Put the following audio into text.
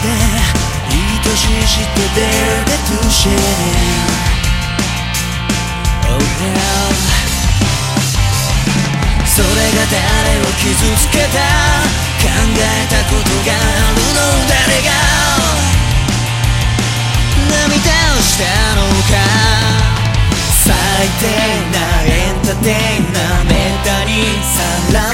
で愛しいして出てとシェー Oh hell それが誰を傷つけた考えたことがあるの誰が涙をしたのか最低なエンターテイナーメンタにさら